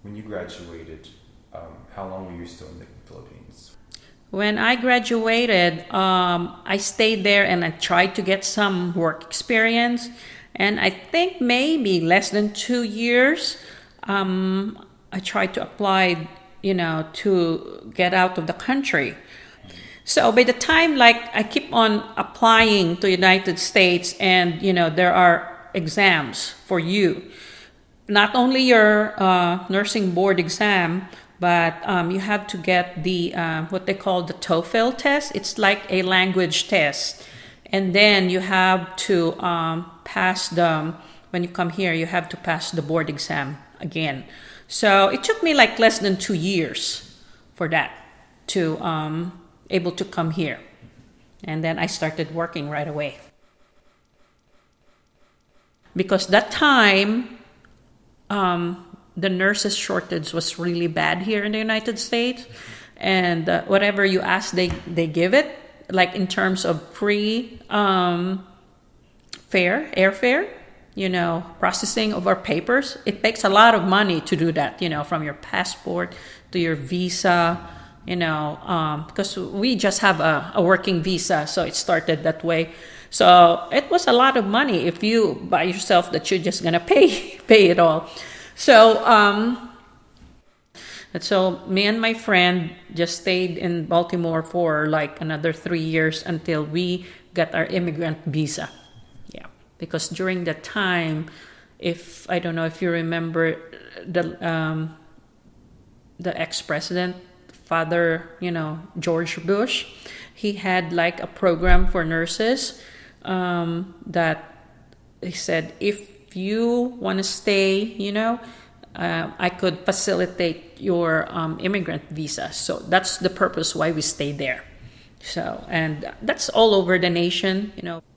When you graduated, how long were you still in the Philippines? When I graduated, I stayed there and I tried to get some work experience. And I think maybe less than 2 years, I tried to apply, to get out of the country. So by the time, like, I keep on applying to United States, and there are exams for you, not only your nursing board exam, but you have to get the what they call the TOEFL test. It's like a language test, and then you have to pass the. When you come here, you have to pass the board exam again. So it took me like less than 2 years for that to able to come here, and then I started working right away. Because that time, the nurses shortage was really bad here in the United States, and whatever you ask, they give it. Like in terms of free airfare, processing of our papers. It takes a lot of money to do that. From your passport to your visa. Because we just have a working visa, so it started that way. So it was a lot of money if you by yourself that you're just gonna pay it all. So me and my friend just stayed in Baltimore for like another 3 years until we got our immigrant visa. Yeah, because during that time, if I don't know if you remember the ex-president, Father, George Bush, he had like a program for nurses that he said, if you want to stay, I could facilitate your immigrant visa. So that's the purpose why we stayed there. So, and that's all over the nation,